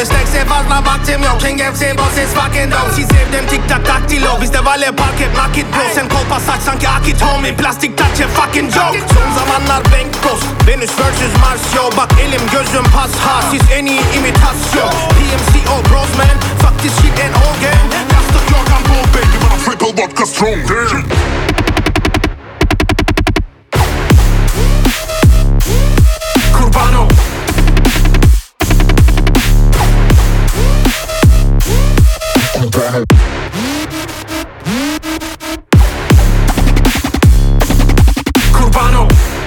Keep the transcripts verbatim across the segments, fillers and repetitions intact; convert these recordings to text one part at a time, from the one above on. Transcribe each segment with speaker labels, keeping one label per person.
Speaker 1: destekse fazla vaktim yok. King F C boss is fucking dope. Si sevdim tik tak daktilo, bizde vale park hep nakit bro. Sen kolpa saç sanki akit homie, plastik touch hep fucking joke. Son zamanlar bank ghost, Venüs versus Mars yo. Bak elim gözüm pas ha, siz en iyi imitasyon. P M C O bros man, fuck this shit and all game. Yastık yorgan bol baby, bana triple vodka strong damn. Kurbano Kurbano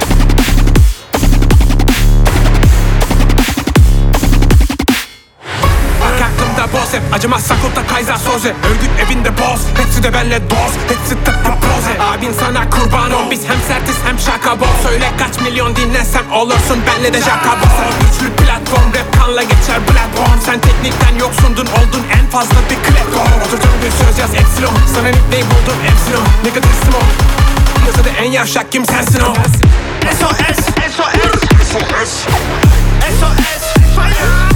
Speaker 1: Bak aklımda boss hep, acımazsak ota Kaiser Soze. Örgüt evinde boss, hepsi de benle dost, hepsi tıpkı proze. Abin sana kurban ol, biz hem sertiz hem şaka bol. Söyle kaç milyon dinlesem olursun benle de jaka bol. Sen güçlü platform, rap kanla geçer Bloodborne. Sen teknikten yoksundun, oldun en fazla bir klepton. Oturtun bir söz yaz epsilon, sana nickname buldum epsilon. Nigga teslim ol, piyasada en yavşak kim sensin o. S O S, S O S, S O S, S O S, fire.